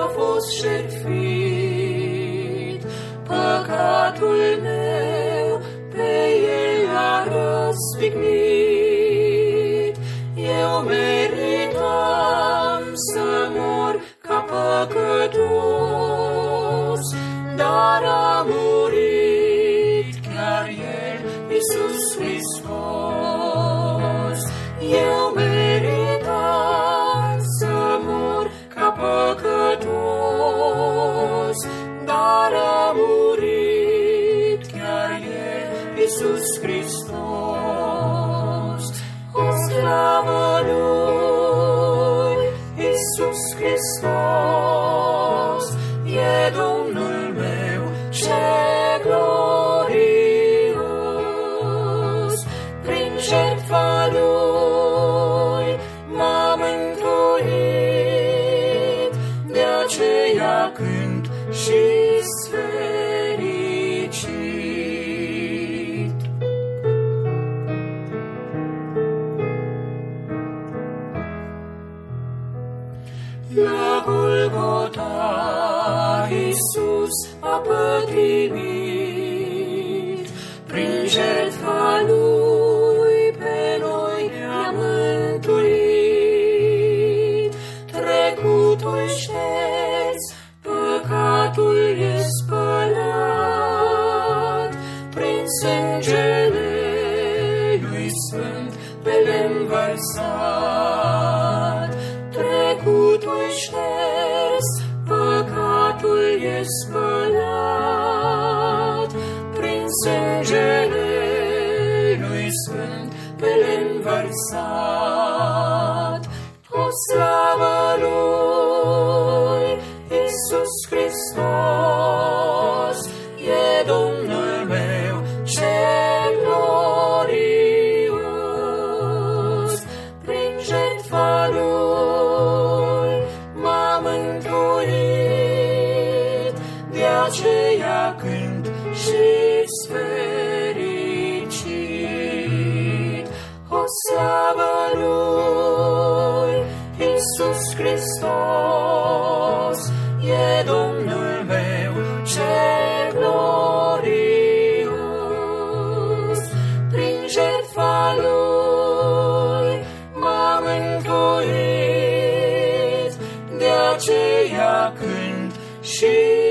a fost jertfit, păcatul meu pe el a răstignit. Eu meritam să mor ca păcătos, dar a murit chiar el, Iisus Hristos. Eu meritam să mor ca păcătos, dar a murit chiar el, Iisus Hristos. O slavă lui, Iisus Hristos, e Domnul meu ce glorios. Prin jertfa lui m-am mântuit, de aceea cânt și-s fericit. La Golgota Iisus a pătimit, prin jertfa lui pe noi ne-a mântuit. Trecutul șters, păcatul e spălat, prin sângele lui Sfânt pe lemn vărsat. Trecutul șters, păcatul e spălat, prin sângele lui Sfânt pe lemn vărsat. O slavă lui, Iisus Hristos, e Domnul meu ce glorios. Prin jertfa lui m-am mântuit, de aceea cânt și-s fericit. O slavă lui, Iisus Hristos, e Domnul meu ce glorios. Prin jertfa lui m-am mântuit, de aceea cânt și